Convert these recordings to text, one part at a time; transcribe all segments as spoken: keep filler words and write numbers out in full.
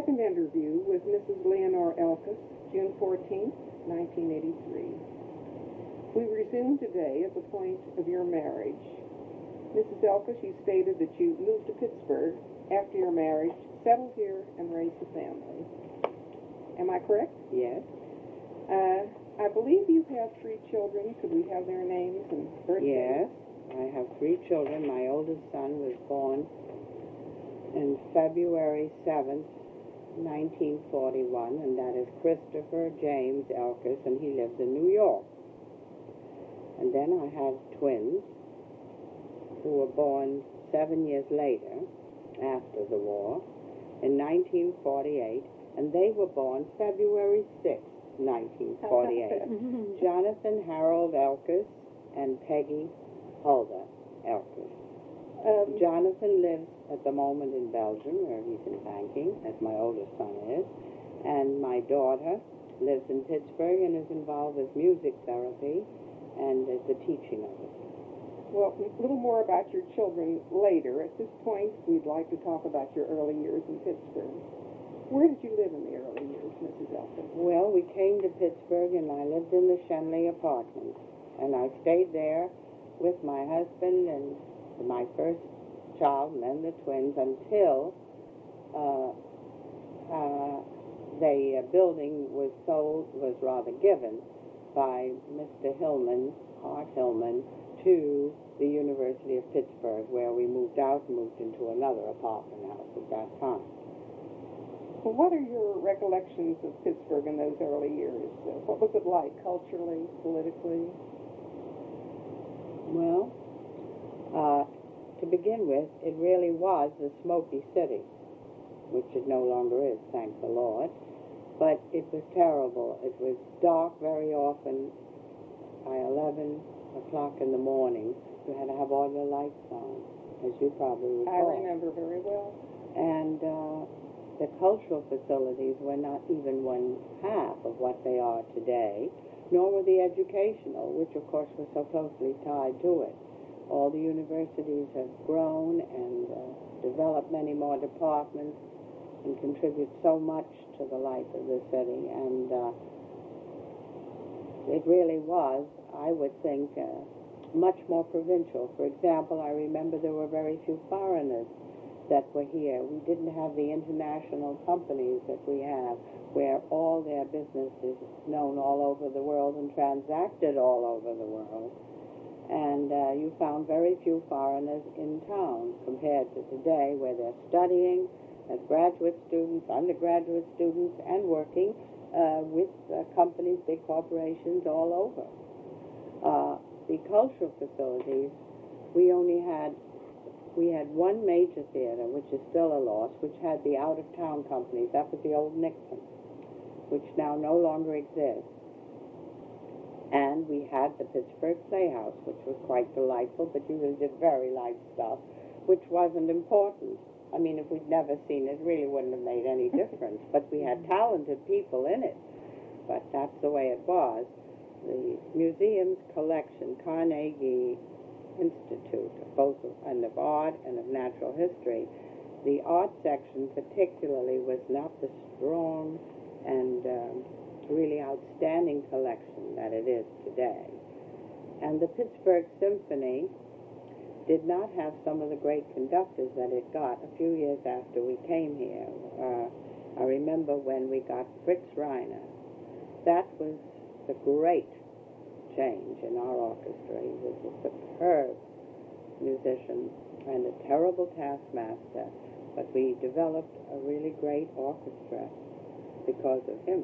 second interview with Missus Leonore Elkus, June fourteenth, nineteen eighty-three. We resume today at the point of your marriage. Missus Elkus, you stated that you moved to Pittsburgh after your marriage, settled here, and raised a family. Am I correct? Yes. Uh, I believe you have three children. Could we have their names and birthdays? Yes. I have three children. My oldest son was born in February seventh, nineteen forty-one, and that is Christopher James Elkus, and he lives in New York. And then I have twins who were born seven years later, after the war, in nineteen forty-eight, and they were born February sixth, nineteen forty-eight. Jonathan Harold Elkus and Peggy Hulda Elkus. Um, Jonathan lives at the moment in Belgium, where he's in banking, as my oldest son is, and my daughter lives in Pittsburgh and is involved with music therapy and is the teaching of it. Well, a little more about your children later. At this point, we'd like to talk about your early years in Pittsburgh. Where did you live in the early years, Missus Elkus? Well, we came to Pittsburgh, and I lived in the Shenley Apartments, and I stayed there with my husband and my first child and then the twins until uh, uh, the uh, building was sold, was rather given by Mister Hillman, Hart Hillman, to the University of Pittsburgh, where we moved out and moved into another apartment house at that time. Well, what are your recollections of Pittsburgh in those early years? Uh, what was it like culturally, politically? Well, uh, to begin with, it really was the smoky city, which it no longer is, thank the Lord. But it was terrible. It was dark very often. By eleven o'clock in the morning, you had to have all your lights on, as you probably recall. I remember very well. And uh, the cultural facilities were not even one half of what they are today, nor were the educational, which of course was so closely tied to it. All the universities have grown and uh, developed many more departments and contribute so much to the life of the city. And uh, it really was, I would think, uh, much more provincial. For example, I remember there were very few foreigners that were here. We didn't have the international companies that we have, where all their business is known all over the world and transacted all over the world. And uh, you found very few foreigners in town compared to today, where they're studying as graduate students, undergraduate students, and working uh, with uh, companies, big corporations all over. Uh, the cultural facilities, we only had We had one major theater, which is still a loss, which had the out-of-town companies. That was the old Nixon, which now no longer exists. And we had the Pittsburgh Playhouse, which was quite delightful, but usually did very light stuff, which wasn't important. I mean, if we'd never seen it, it really wouldn't have made any difference. But we had talented people in it. But that's the way it was. The museum's collection, Carnegie Institute, both of, and of art and of natural history, the art section particularly was not the strong and um, really outstanding collection that it is today. And the Pittsburgh Symphony did not have some of the great conductors that it got a few years after we came here. Uh, I remember when we got Fritz Reiner. That was the great change in our orchestra. He was a superb musician and a terrible taskmaster, but we developed a really great orchestra because of him.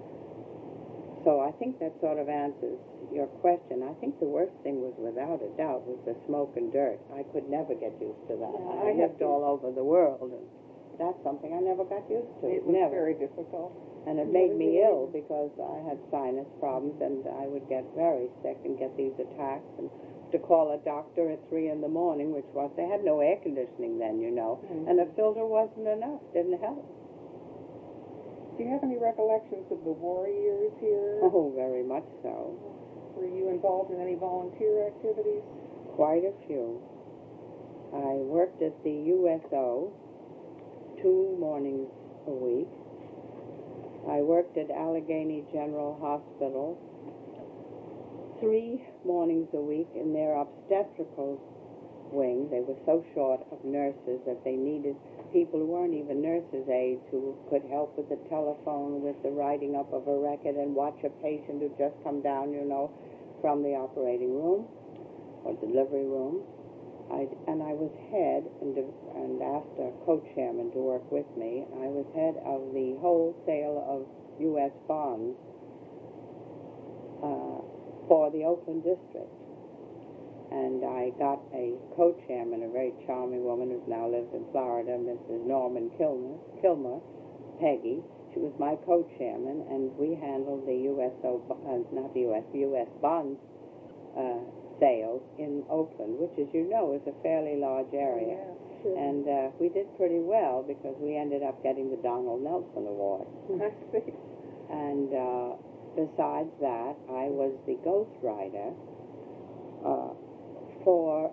So I think that sort of answers your question. I think the worst thing was, without a doubt, was the smoke and dirt. I could never get used to that. Yeah, I, I lived all over the world, and that's something I never got used to. It was never. very difficult. And it made me ill because I had sinus problems, and I would get very sick and get these attacks. And to call a doctor at three in the morning, which was, they had no air conditioning then, you know, Mm-hmm. and a filter wasn't enough, didn't help. Do you have any recollections of the war years here? Oh, very much so. Were you involved in any volunteer activities? Quite a few. I worked at the U S O two mornings a week. I worked at Allegheny General Hospital three mornings a week in their obstetrical wing. They were so short of nurses that they needed people who weren't even nurses' aides who could help with the telephone, with the writing up of a record, and watch a patient who just come down, you know, from the operating room or delivery room. I, and I was head, and, and asked a co-chairman to work with me. I was head of the wholesale of U S bonds uh, for the Oakland district. And I got a co-chairman, a very charming woman who now lives in Florida, Missus Norman Kilmer, Kilmer, Peggy. She was my co-chairman, and we handled the U S O, uh, not the U S, U S bonds uh, sales in Oakland, which, as you know, is a fairly large area. Yeah, sure. And uh, we did pretty well because we ended up getting the Donald Nelson Award. I see. And uh, besides that, I was the ghostwriter uh, for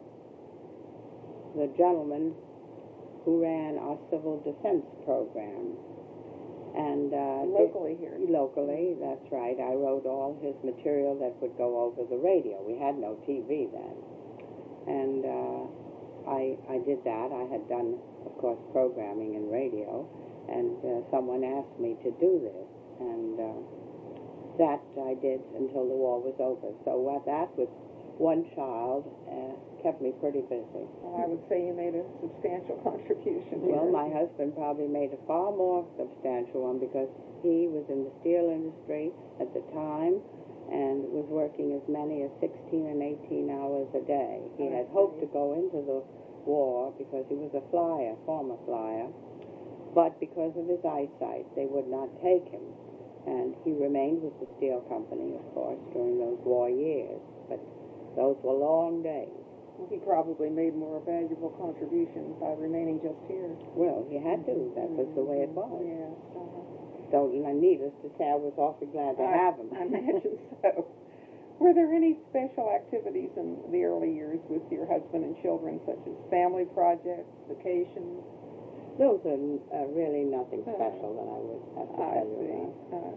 the gentleman who ran our civil defense program. And uh, Locally here. Locally, that's right. I wrote all his material that would go over the radio. We had no T V then. And uh, I, I did that. I had done, of course, programming in radio. And uh, someone asked me to do this. And uh, that I did until the war was over. So what that with one child uh, kept me pretty busy. Well, I would say you made a substantial contribution. Well, here. my husband probably made a far more substantial one because he was in the steel industry at the time and was working as many as sixteen and eighteen hours a day. He I had see. hoped to go into the war because he was a flyer, former flyer, but because of his eyesight, they would not take him. And he remained with the steel company, of course, during those war years. But those were long days. He probably made more valuable contributions by remaining just here. Well, he had to. That was the way it was. Yeah. Uh-huh. So, needless to say, I was awfully glad to I, have him. I imagine so. Were there any special activities in the early years with your husband and children, such as family projects, vacations? Those are uh, really nothing Uh, special that I would have to I tell you see. about.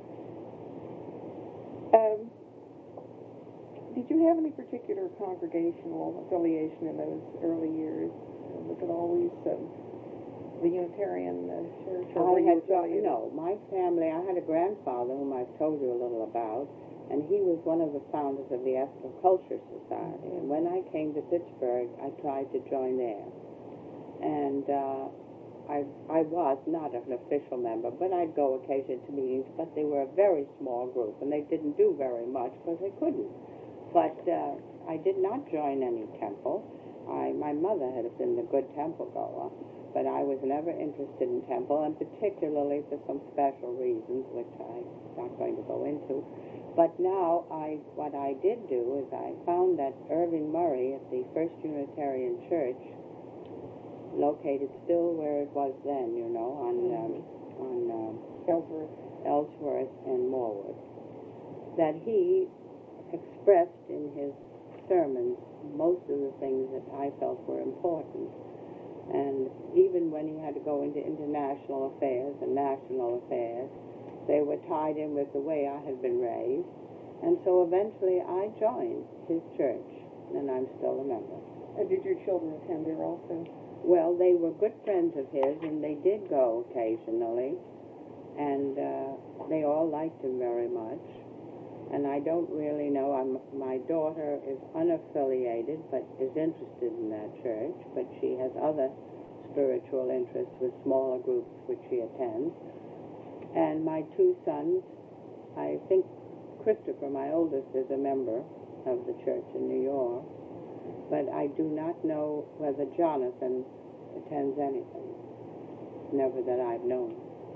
Uh, um, did you have any particular congregational affiliation in those early years? Was it always um, the Unitarian uh, Church? Or were I you had, affiliated? no, my family, I had a grandfather whom I've told you a little about, and he was one of the founders of the Estill Culture Society. And when I came to Pittsburgh, I tried to join there. And uh, I, I was not an official member, but I'd go occasionally to meetings, but they were a very small group, and they didn't do very much because they couldn't. But uh, I did not join any temple. I, my mother had been a good temple goer, but I was never interested in temple, and particularly for some special reasons, which I'm not going to go into. But now, I what I did do is I found that Irving Murray at the First Unitarian Church, located still where it was then, you know, on um, on um, Ellsworth. Ellsworth and Morwood, that he expressed in his sermons most of the things that I felt were important. And even when he had to go into international affairs and national affairs, they were tied in with the way I had been raised. And so eventually I joined his church, and I'm still a member. And did your children attend there also? Well, they were good friends of his, and they did go occasionally, and uh, they all liked him very much. And I don't really know, I'm, my daughter is unaffiliated, but is interested in that church, but she has other spiritual interests with smaller groups which she attends. And my two sons, I think Christopher, my oldest, is a member of the church in New York, but I do not know whether Jonathan attends anything, never that I've known.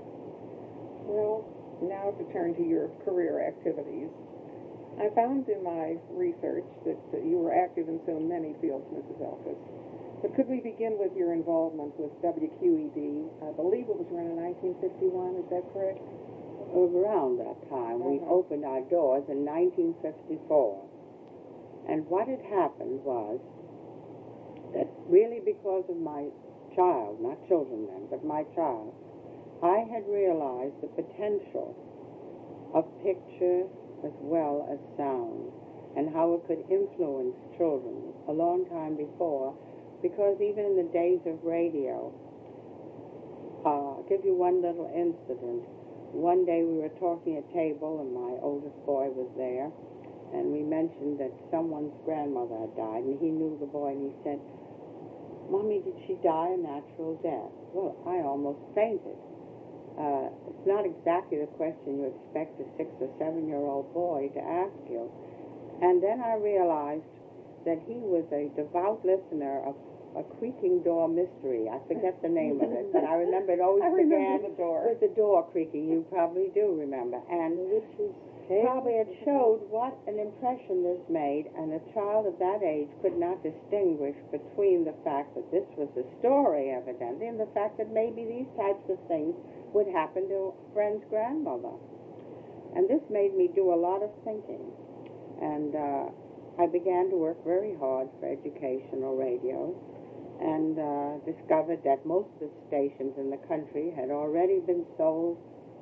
Well, now to turn to your career activities. I found in my research that uh, you were active in so many fields, Missus Elkis. But could we begin with your involvement with W Q E D? I believe it was around nineteen fifty-one, is that correct? Around that time, we Uh-huh. opened our doors in nineteen fifty-four. And what had happened was that really because of my child, not children then, but my child, I had realized the potential of picture as well as sound, and how it could influence children a long time before, because even in the days of radio, uh, I'll give you one little incident. One day we were talking at table, and my oldest boy was there, and we mentioned that someone's grandmother had died, and he knew the boy, and he said, "Mommy, did she die a natural death?" Well, I almost fainted. Uh, it's not exactly the question you expect a six or seven-year-old boy to ask you. And then I realized that he was a devout listener of a creaking door mystery. I forget the name of it, but I remember it always I remember began the door. with the door creaking. You probably do remember. And probably it showed what an impression this made, and a child of that age could not distinguish between the fact that this was a story, evidently, and the fact that maybe these types of things would happen to a friend's grandmother. And this made me do a lot of thinking. And uh, I began to work very hard for educational radio, and uh, discovered that most of the stations in the country had already been sold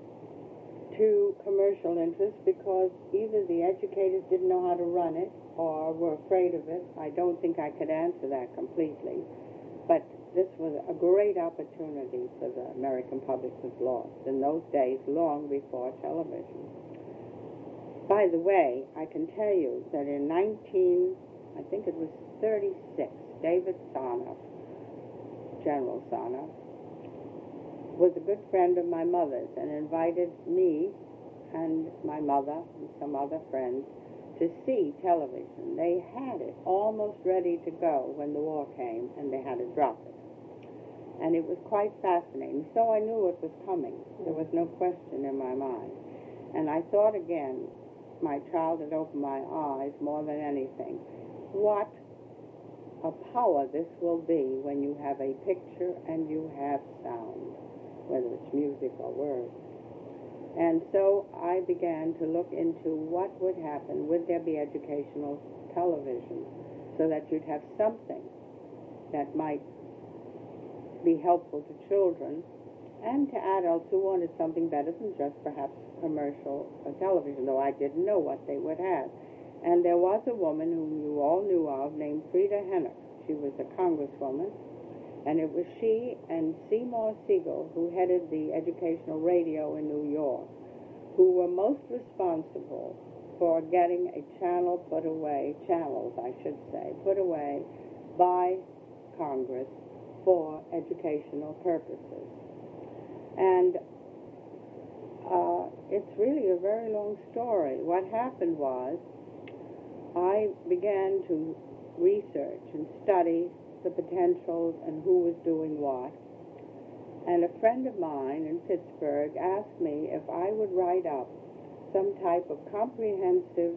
to commercial interests, because either the educators didn't know how to run it or were afraid of it. I don't think I could answer that completely, but this was a great opportunity for the American public was lost in those days, long before television. By the way, I can tell you that in nineteen, I think it was thirty-six, David Sarnoff, General Sarnoff, was a good friend of my mother's, and invited me and my mother and some other friends to see television. They had it almost ready to go when the war came, and they had to drop it. And it was quite fascinating. So I knew it was coming. There was no question in my mind. And I thought again, my child had opened my eyes more than anything. What a power this will be when you have a picture and you have sound, whether it's music or words. And so I began to look into what would happen. Would there be educational television, so that you'd have something that might be helpful to children and to adults who wanted something better than just perhaps commercial television, though I didn't know what they would have. And there was a woman whom you all knew of named Frida Hennick. She was a congresswoman, and it was she and Seymour Siegel, who headed the educational radio in New York, who were most responsible for getting a channel put away, channels I should say, put away by Congress for educational purposes. And uh, it's really a very long story. What happened was I began to research and study the potentials and who was doing what. And a friend of mine in Pittsburgh asked me if I would write up some type of comprehensive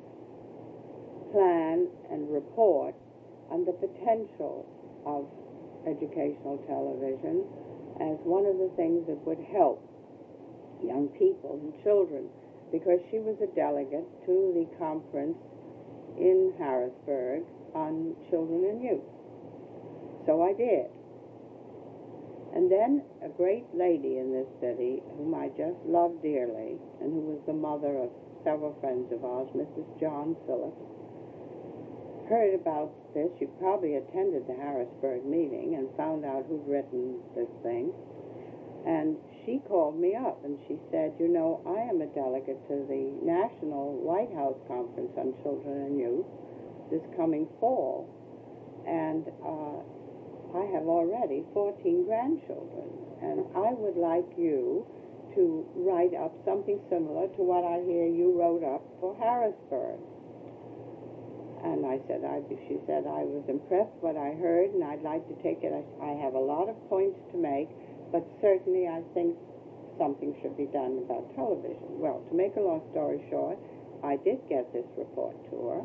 plan and report on the potential of educational television as one of the things that would help young people and children, because she was a delegate to the conference in Harrisburg on children and youth. So I did. And then a great lady in this city, whom I just loved dearly, and who was the mother of several friends of ours, Missus John Phillips, heard about this. You probably attended the Harrisburg meeting and found out who'd written this thing. And she called me up and she said, you know, I am a delegate to the National White House Conference on Children and Youth this coming fall. And uh, I have already fourteen grandchildren. And I would like you to write up something similar to what I hear you wrote up for Harrisburg. And I said, I, she said, I was impressed what I heard, and I'd like to take it. I, I have a lot of points to make, but certainly I think something should be done about television. Well, to make a long story short, I did get this report to her.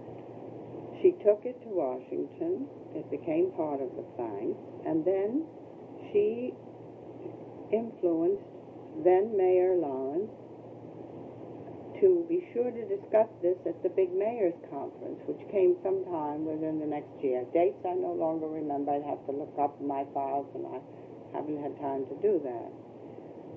She took it to Washington. It became part of the thing. And then she influenced then Mayor Lawrence to be sure to discuss this at the big mayor's conference, which came sometime within the next year. Dates I no longer remember. I'd have to look up in my files, and I haven't had time to do that.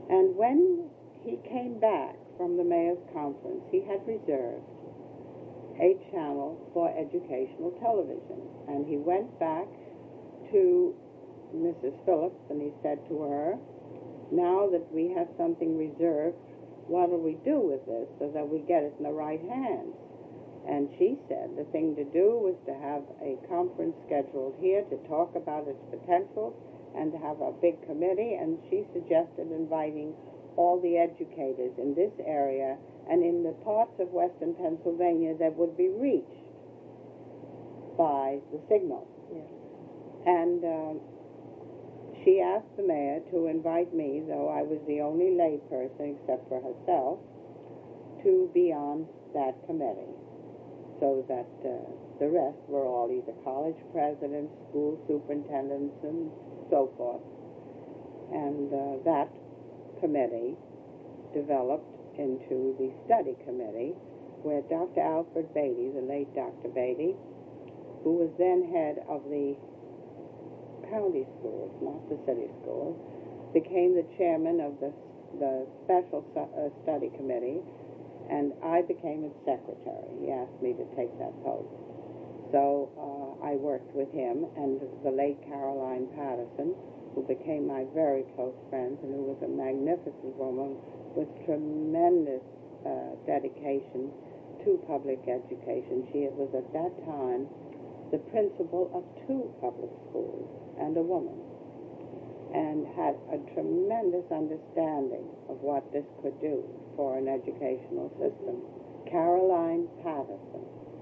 And when he came back from the mayor's conference, he had reserved a channel for educational television. And he went back to Missus Phillips and he said to her, now that we have something reserved, what do we do with this so that we get it in the right hands? And she said the thing to do was to have a conference scheduled here to talk about its potential and to have a big committee, and she suggested inviting all the educators in this area and in the parts of western Pennsylvania that would be reached by the signal. Yes. And um, she asked the mayor to invite me, though I was the only lay person except for herself, to be on that committee, so that uh, the rest were all either college presidents, school superintendents, and so forth. And uh, that committee developed into the study committee, where Doctor Alfred Beatty, the late Doctor Beatty, who was then head of the county schools, not the city schools, became the chairman of the, the special su- uh, study committee, and I became its secretary. He asked me to take that post. So uh, I worked with him and the late Caroline Patterson, who became my very close friend and who was a magnificent woman with tremendous uh, dedication to public education. She was at that time the principal of two public schools and a woman, and had a tremendous understanding of what this could do for an educational system. Caroline Patterson.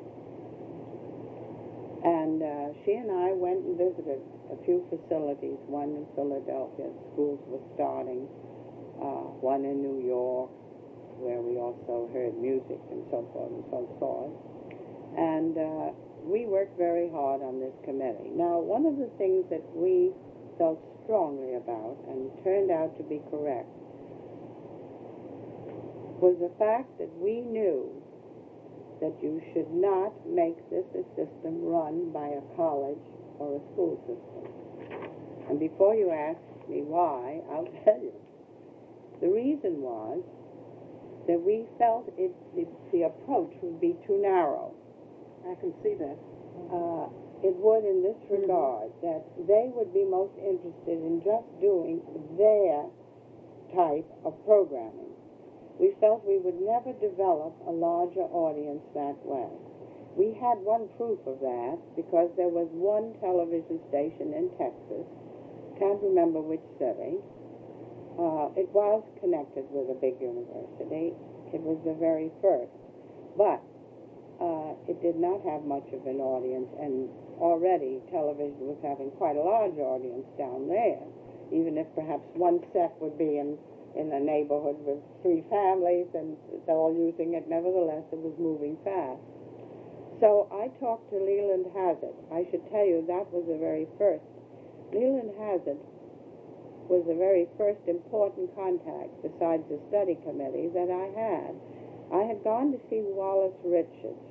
And uh, she and I went and visited a few facilities, one in Philadelphia, schools were starting, uh, one in New York, where we also heard music and so forth and so forth. And uh, we worked very hard on this committee. Now, one of the things that we felt strongly about, and turned out to be correct, was the fact that we knew that you should not make this a system run by a college or a school system. And before you ask me why, I'll tell you. The reason was that we felt it, the, the approach would be too narrow. I can see that. Uh, it would in this regard, mm-hmm. that they would be most interested in just doing their type of programming. We felt we would never develop a larger audience that way. We had one proof of that because there was one television station in Texas, can't remember which city. Uh, it was connected with a big university. It was the very first. But uh, it did not have much of an audience, and already television was having quite a large audience down there, even if perhaps one set would be in in a neighborhood with three families and they're all using it. Nevertheless, it was moving fast. So I talked to Leland Hazard. I should tell you that was the very first. Leland Hazard was the very first important contact, besides the study committee, that I had. I had gone to see Wallace Richards,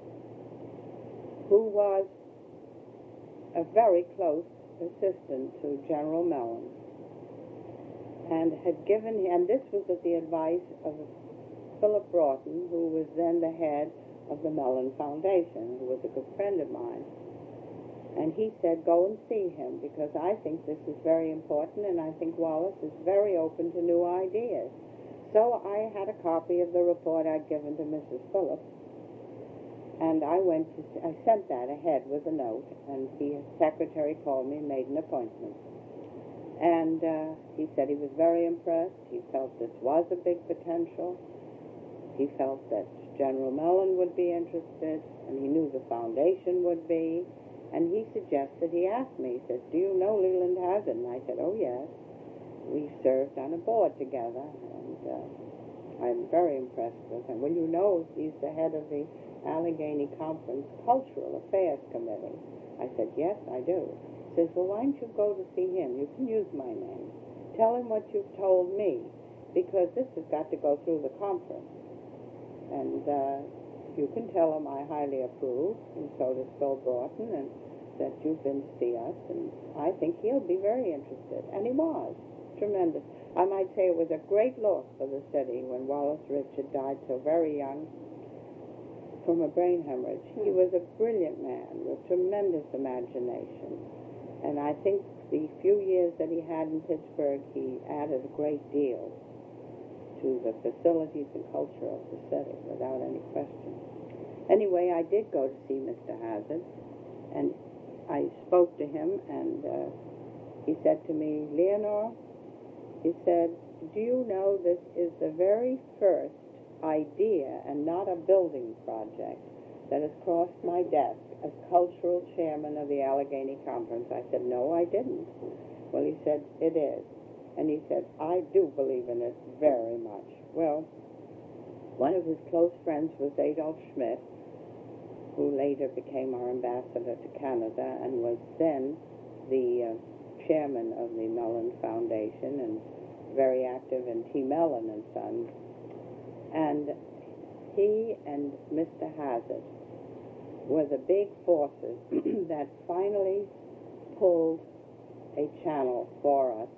who was a very close assistant to General Mellon, and had given him, and this was at the advice of Philip Broughton, who was then the head of the Mellon Foundation, who was a good friend of mine. And he said, go and see him, because I think this is very important, and I think Wallace is very open to new ideas. So I had a copy of the report I'd given to Missus Phillips, and I went to, I sent that ahead with a note, and the secretary called me and made an appointment. And uh, he said he was very impressed. He felt this was a big potential. He felt that General Mellon would be interested, and he knew the foundation would be. And he suggested, he asked me, he said, do you know Leland Hazard? And I said, oh, yes. We served on a board together, and uh, I'm very impressed with him. Well, you know, he's the head of the Allegheny Conference Cultural Affairs Committee. I said, yes, I do. He says, well, why don't you go to see him? You can use my name. Tell him what you've told me, because this has got to go through the conference. And uh, you can tell him I highly approve, and so does Phil Broughton, and that you've been to see us, and I think he'll be very interested. And he was. Tremendous. I might say it was a great loss for the city when Wallace Richard died so very young from a brain hemorrhage. He was a brilliant man with tremendous imagination. And I think the few years that he had in Pittsburgh, he added a great deal to the facilities and culture of the city, without any question. Anyway, I did go to see Mister Hazard, and I spoke to him, and uh, he said to me, Leonore, he said, do you know this is the very first idea and not a building project that has crossed my desk as cultural chairman of the Allegheny Conference? I said, no, I didn't. Well, he said, it is. And he said, I do believe in it very much. Well, one of his close friends was Adolf Schmidt, who later became our ambassador to Canada and was then the uh, chairman of the Mellon Foundation and very active in T. Mellon and Sons. And he and Mister Hazard were the big forces that finally pulled a channel for us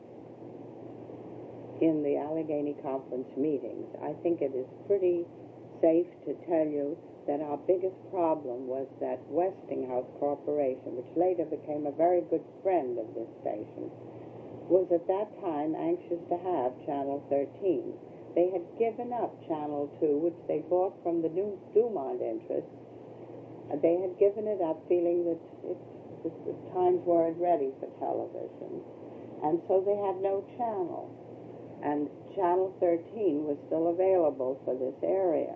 in the Allegheny Conference meetings. I think it is pretty safe to tell you that our biggest problem was that Westinghouse Corporation, which later became a very good friend of this station, was at that time anxious to have Channel thirteen. They had given up Channel two, which they bought from the New Dumont interests. They had given it up feeling that it, the, the times weren't ready for television. And so they had no channel. And Channel thirteen was still available for this area.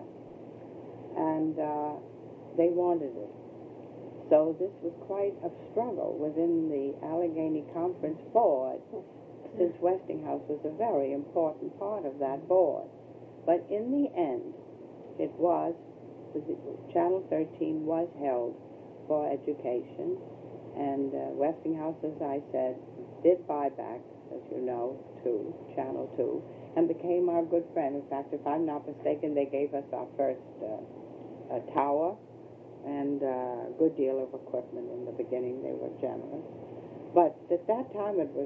And uh, they wanted it. So this was quite a struggle within the Allegheny Conference board, since Westinghouse was a very important part of that board. But in the end, it was, Channel thirteen was held for education, and uh, Westinghouse, as I said, did buy back, as you know, to Channel two, and became our good friend. In fact, if I'm not mistaken, they gave us our first uh, uh, tower and uh, a good deal of equipment in the beginning. They were generous. But at that time, it was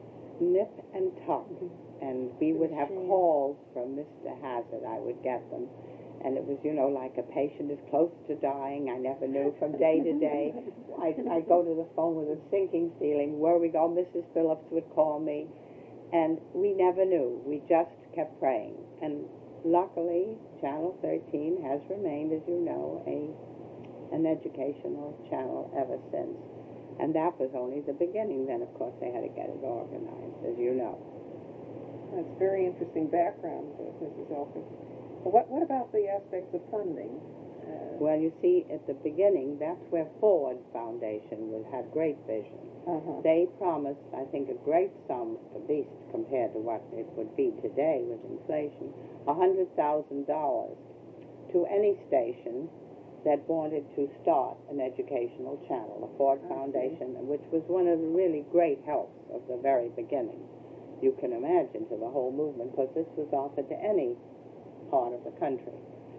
nip and tuck, and we would have calls from Mister Hazard. I would get them. And it was, you know, like a patient is close to dying. I never knew from day to day. I'd, I'd go to the phone with a sinking feeling. Where we go, Missus Phillips would call me. And we never knew. We just kept praying. And luckily, Channel thirteen has remained, as you know, a an educational channel ever since. And that was only the beginning. Then, of course, they had to get it organized, as you know. That's very interesting background, uh, Missus Elkins. What, what about the aspects of funding? Uh, well, you see, at the beginning, that's where Ford Foundation was, had great vision. uh-huh. They promised, I think, a great sum, at least compared to what it would be today with inflation, one hundred thousand dollars to any station that wanted to start an educational channel, the Ford Foundation, which was one of the really great helps of the very beginning. You can imagine, to the whole movement, because this was offered to any part of the country.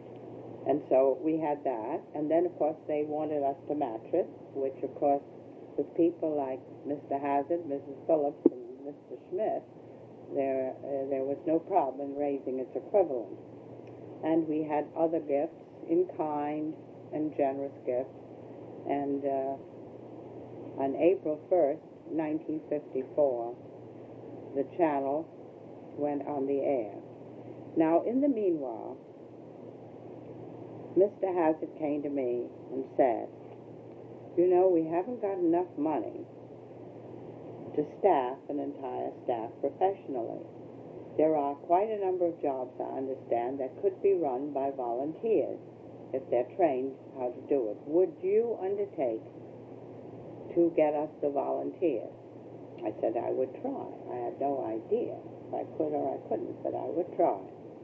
And so we had that, and then of course they wanted us to match it, which of course with people like Mister Hazard, Missus Phillips, and Mister Schmidt, there uh, there was no problem in raising its equivalent. And we had other gifts, in kind and generous gifts, and uh, on April first, nineteen fifty-four, the channel went on the air. Now, in the meanwhile, Mister Hazard came to me and said, you know, we haven't got enough money to staff an entire staff professionally. There are quite a number of jobs, I understand, that could be run by volunteers if they're trained how to do it. Would you undertake to get us the volunteers? I said I would try. I had no idea if I could or I couldn't, but I would try.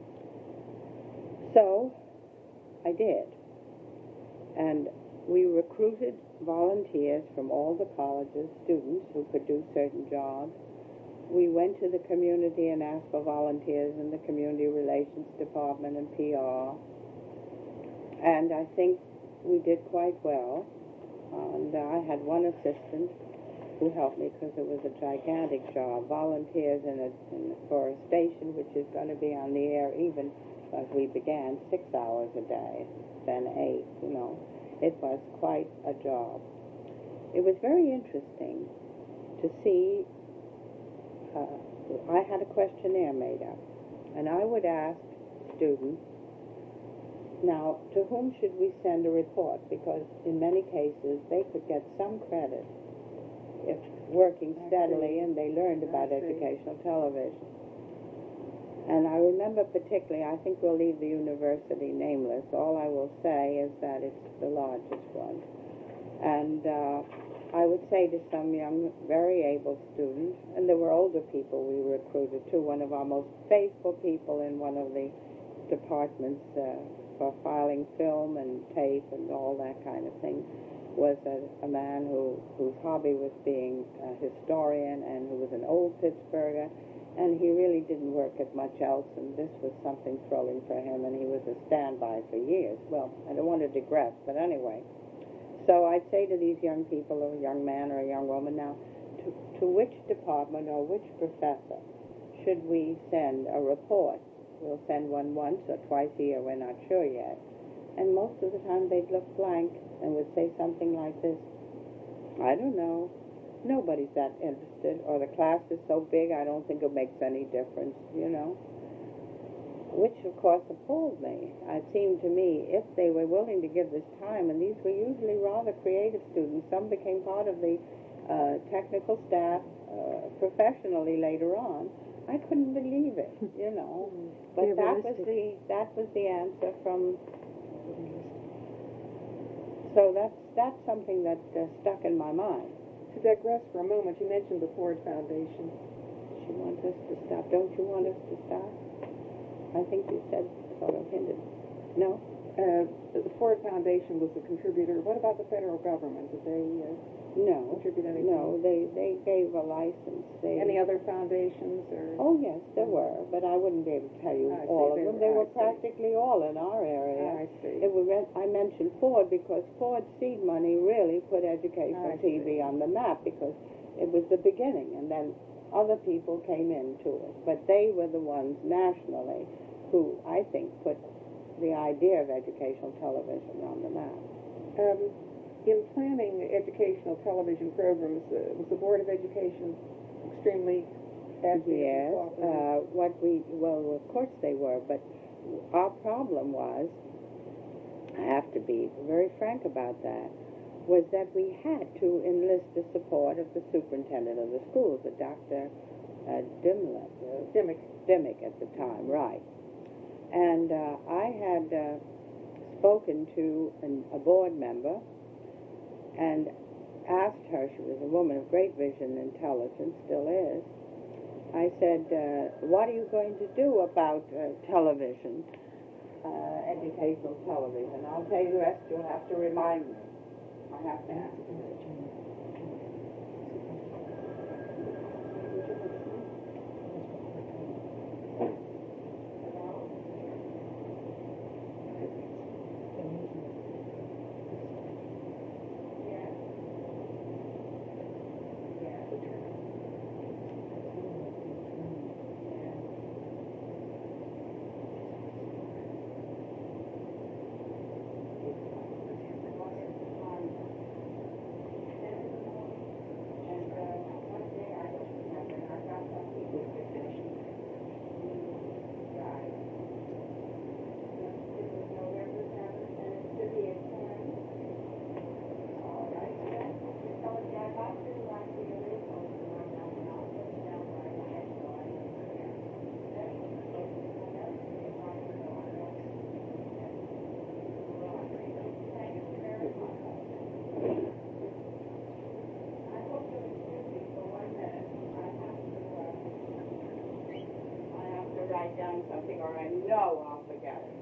So I did. And we recruited volunteers from all the colleges, students who could do certain jobs. We went to the community and asked for volunteers in the Community Relations Department and P R. And I think we did quite well. And I had one assistant who helped me because it was a gigantic job. Volunteers in a, in, for a station which is going to be on the air even as we began six hours a day, then eight, you know. It was quite a job. It was very interesting to see, uh, I had a questionnaire made up, and I would ask students, now, to whom should we send a report? Because in many cases, they could get some credit if working steadily and they learned about educational television. And I remember particularly, I think we'll leave the university nameless. All I will say is that it's the largest one. And uh, I would say to some young, very able students, and there were older people we recruited too. One of our most faithful people in one of the departments uh, for filing film and tape and all that kind of thing was a, a man who whose hobby was being a historian and who was an old Pittsburgher, and he really didn't work at much else, and this was something thrilling for him, and he was a standby for years. Well, I don't want to digress, but anyway. So I'd say to these young people, or a young man or a young woman, now, to, to which department or which professor should we send a report? We'll send one once or twice a year, we're not sure yet. And most of the time they'd look blank and would say something like this, I don't know, nobody's that interested, or the class is so big I don't think it makes any difference, you know. Which, of course, appalled me. It seemed to me, if they were willing to give this time, and these were usually rather creative students, some became part of the uh, technical staff uh, professionally later on, I couldn't believe it, you know. But that was the that was the answer from. So that's that's something that uh, stuck in my mind. To digress for a moment, you mentioned the Ford Foundation. She wants us to stop. Don't you want us to stop? I think you said sort of hinted. No. Uh, the Ford Foundation was a contributor. What about the federal government? Did they uh, no contribute anything? No, they they gave a license. They, Any other foundations or? Oh yes, there were, but I wouldn't be able to tell you I all see, of them. they They were- were I see. practically all in our area. I see. It was, I mentioned Ford because Ford seed money really put educational I T V see. on the map because it was the beginning, and then other people came into it. But they were the ones nationally who I think put the idea of educational television on the map. Um, in planning educational television programs, uh, was the Board of Education extremely active? Yes, and cooperative? uh, what we, well, of course they were, but our problem was, I have to be very frank about that, was that we had to enlist the support of the superintendent of the schools, the Doctor Uh, Dimmick, uh, Dimmick. Dimmick at the time, right. And uh, I had uh, spoken to an, a board member and asked her, she was a woman of great vision and intelligence, still is, I said, uh, what are you going to do about uh, television, uh, educational television? I'll tell you the rest, you'll have to remind me. I have to ask her. Write down something or I know I'll forget it.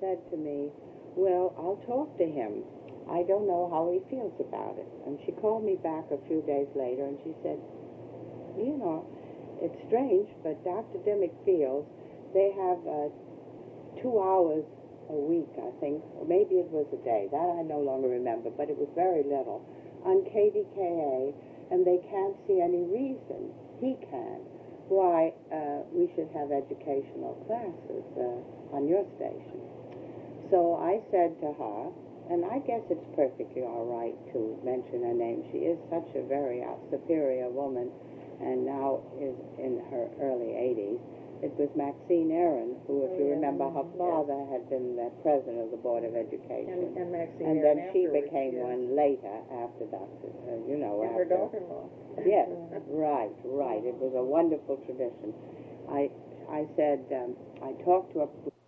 said to me, well, I'll talk to him. I don't know how he feels about it. And she called me back a few days later, and she said, you know, it's strange, but Doctor Dimmick feels they have uh, two hours a week, I think, or maybe it was a day. That I no longer remember, but it was very little, on K D K A, and they can't see any reason, he can, why uh, we should have educational classes uh, on your station. So I said to her, and I guess it's perfectly all right to mention her name. She is such a very uh, superior woman, and now is in her early eighties. It was Maxine Aaron, who, if Oh, you yeah. remember, her Yes. father had been the president of the Board of Education. And, and Maxine And Aaron then she afterwards, became yes. one later after Doctor Uh, you know, And her after. daughter-in-law. Yes, right, right. It was a wonderful tradition. I, I said, um, I talked to her.